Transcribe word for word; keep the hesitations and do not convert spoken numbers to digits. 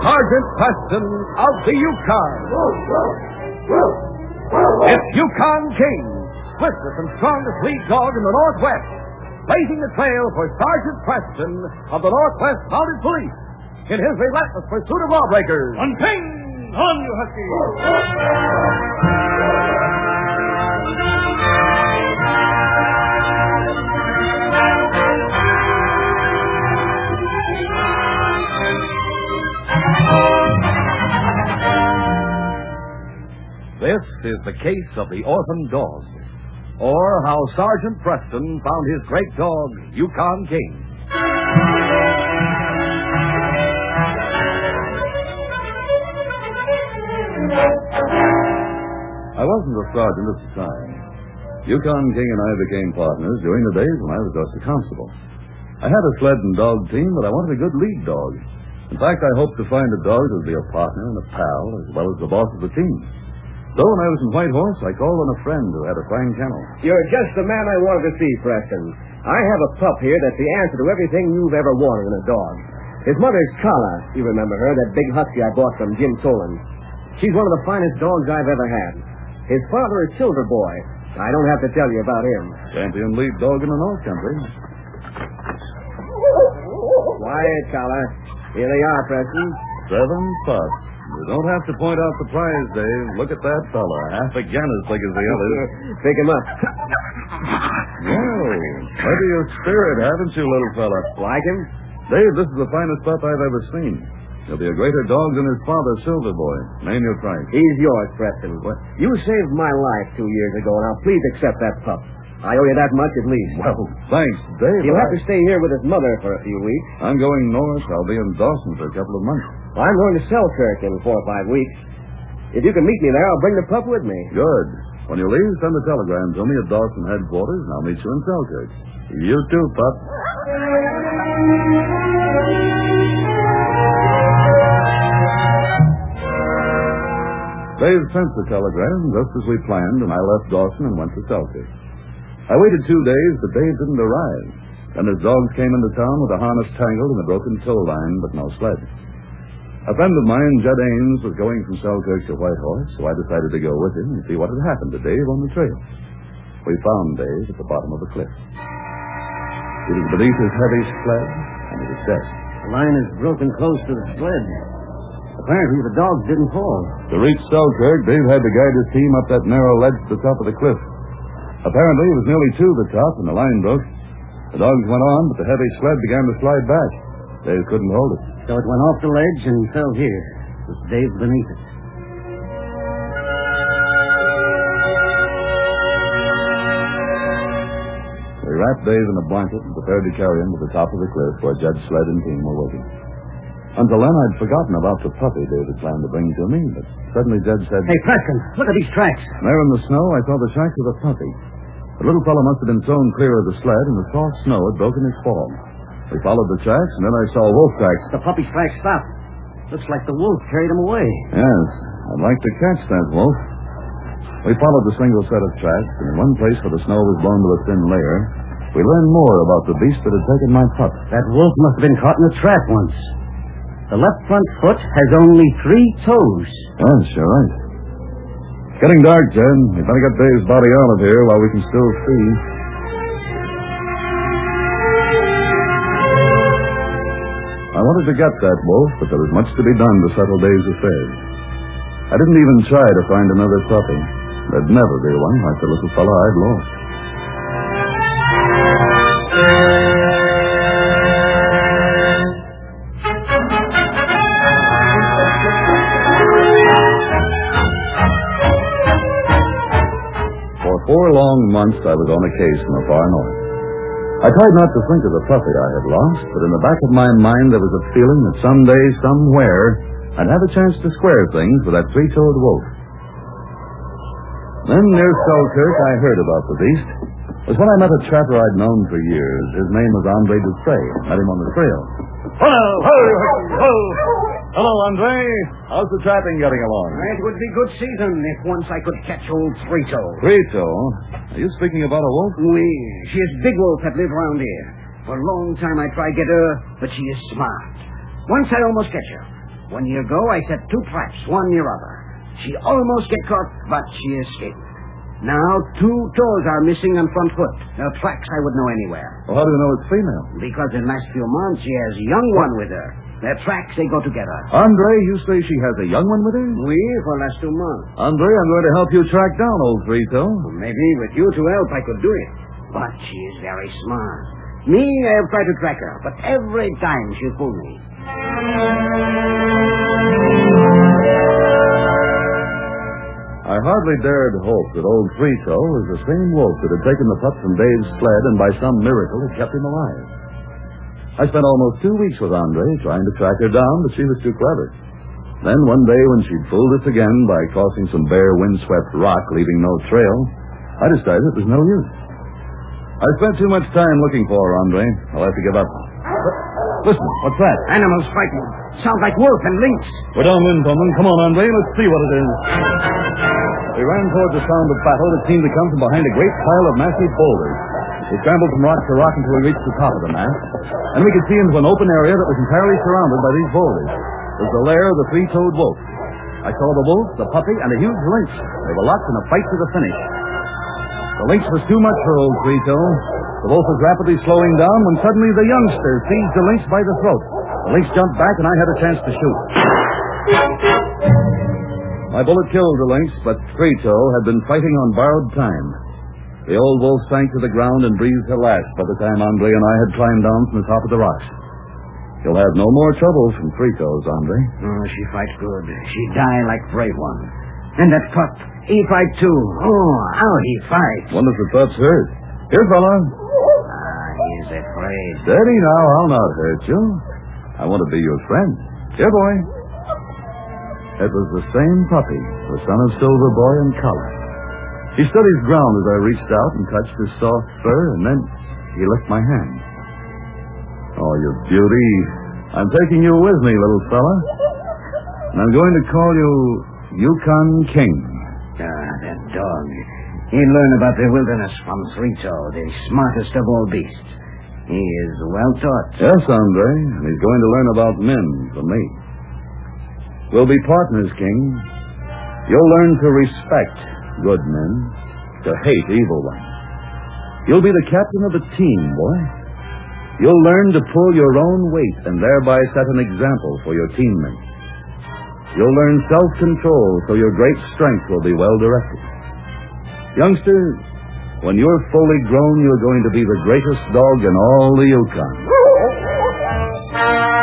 Sergeant Preston of the Yukon. It's Yukon King, swiftest and strongest lead dog in the Northwest, blazing the trail for Sergeant Preston of the Northwest Mounted Police in his relentless pursuit of lawbreakers. On King! On, you husky! This is the case of the orphan dog, or how Sergeant Preston found his great dog, Yukon King. I wasn't a sergeant at the time. Yukon King and I became partners during the days when I was just a constable. I had a sled and dog team, but I wanted a good lead dog. In fact, I hoped to find a dog that would be a partner and a pal, as well as the boss of the team. So when I was in Whitehorse, I called on a friend who had a fine kennel. You're just the man I wanted to see, Preston. I have a pup here that's the answer to everything you've ever wanted in a dog. His mother's Kala. You remember her, that big husky I bought from Jim Tolan. She's one of the finest dogs I've ever had. His father is Silver Boy. I don't have to tell you about him. Champion lead dog in the North Country. Quiet, Kala. Here they are, Preston. Seven pups. You don't have to point out the prize, Dave. Look at that fella. Half again as big as the others. Pick him up. Whoa. Plenty of spirit, haven't you, little fella? Like him? Dave, this is the finest pup I've ever seen. He'll be a greater dog than his father, Silver Boy. Name your price. He's yours, Preston. What? You saved my life two years ago. Now, please accept that pup. I owe you that much at least. Well, thanks, Dave. He'll I... have to stay here with his mother for a few weeks. I'm going north. I'll be in Dawson for a couple of months. Well, I'm going to Selkirk in four or five weeks. If you can meet me there, I'll bring the pup with me. Good. When you leave, send a telegram to me at Dawson headquarters, and I'll meet you in Selkirk. You too, pup. Dave sent the telegram just as we planned, and I left Dawson and went to Selkirk. I waited two days, but Dave didn't arrive. Then his dogs came into town with a harness tangled and a broken tow line, but no sled. A friend of mine, Judd Ames, was going from Selkirk to Whitehorse, so I decided to go with him and see what had happened to Dave on the trail. We found Dave at the bottom of a cliff. He was beneath his heavy sled, and he was dead. The line is broken close to the sled. Apparently, the dogs didn't fall. To reach Selkirk, Dave had to guide his team up that narrow ledge to the top of the cliff. Apparently, it was nearly to the top, and the line broke. The dogs went on, but the heavy sled began to slide back. Dave couldn't hold it. So it went off the ledge and fell here, with Dave beneath it. We wrapped Dave in a blanket and prepared to carry him to the top of the cliff where Judd's sled and team were waiting. Until then, I'd forgotten about the puppy Dave had planned to bring to me, but suddenly Judd said... Hey, Preston, look at these tracks. There in the snow, I saw the tracks of a puppy. The little fellow must have been thrown clear of the sled, and the soft snow had broken his fall. We followed the tracks, and then I saw wolf tracks. The puppy's tracks stopped. Looks like the wolf carried him away. Yes, I'd like to catch that wolf. We followed the single set of tracks, and in one place where the snow was blown to a thin layer, we learned more about the beast that had taken my pup. That wolf must have been caught in a trap once. The left front foot has only three toes. Yes, you're right. It's getting dark, Jed. We better get Dave's body out of here while we can still see. I wanted to get that wolf, but there was much to be done to settle Dave's affairs. I didn't even try to find another puppy. There'd never be one like the little fellow I'd lost. For four long months, I was on a case in the far north. I tried not to think of the puppy I had lost, but in the back of my mind there was a feeling that someday, somewhere, I'd have a chance to square things with that three-toed wolf. Then, near Selkirk, I heard about the beast. It was when I met a trapper I'd known for years. His name was Andre Dufresne. Met him on the trail. Hello, ho, ho. Hello, Andre. How's the trapping getting along? It would be good season if once I could catch old Three-Toe. Three-Toe? Are you speaking about a wolf? Oui. She is big wolf that live around here. For a long time I tried to get her, but she is smart. Once I almost catch her. One year ago, I set two traps, one near other. She almost get caught, but she escaped. Now, two toes are missing on front foot. No tracks I would know anywhere. Well, how do you know it's female? Because in the last few months, she has a young one with her. Their tracks, they go together. Andre, you say she has a young one with her? We, for the last two months. Andre, I'm going to help you track down old Frito. Maybe with you to help, I could do it. But she is very smart. Me, I have tried to track her, but every time she fooled me. I hardly dared hope that old Frito was the same wolf that had taken the pup from Dave's sled and by some miracle had kept him alive. I spent almost two weeks with Andre trying to track her down, but she was too clever. Then one day when she'd fooled us again by crossing some bare windswept rock, leaving no trail, I decided it was no use. I spent too much time looking for her, Andre. I'll have to give up. Listen, what's that? Animals fighting. Sounds like wolf and lynx. We're downwind, Bowman. Come on, Andre. Let's see what it is. We ran toward the sound of battle that seemed to come from behind a great pile of massive boulders. We scrambled from rock to rock until we reached the top of the mass, and we could see into an open area that was entirely surrounded by these boulders. It was the lair of the three-toed wolf. I saw the wolf, the puppy, and a huge lynx. They were locked in a fight to the finish. The lynx was too much for old Frito. The wolf was rapidly slowing down when suddenly the youngster seized the lynx by the throat. The lynx jumped back, and I had a chance to shoot. My bullet killed the lynx, but Frito had been fighting on borrowed time. The old wolf sank to the ground and breathed her last by the time Andre and I had climbed down from the top of the rocks. You'll have no more trouble from Frito's, Andre. Oh, she fights good. She die like brave one. And that pup, he fight too. Oh, how he fights. Wonder if the pup's hurt. Here, fella. Ah, he's afraid. Steady now, I'll not hurt you. I want to be your friend. Here, boy. It was the same puppy, the son of Silver Boy and Collar. He stood his ground as I reached out and touched his soft fur, and then he licked my hand. Oh, you beauty. I'm taking you with me, little fella. And I'm going to call you Yukon King. Ah, that dog. He learned about the wilderness from Frito, the smartest of all beasts. He is well taught. Yes, Andre, and he's going to learn about men from me. We'll be partners, King. You'll learn to respect good men, to hate evil ones. You'll be the captain of a team, boy. You'll learn to pull your own weight and thereby set an example for your teammates. You'll learn self-control so your great strength will be well directed. Youngster, when you're fully grown, you're going to be the greatest dog in all the Yukon.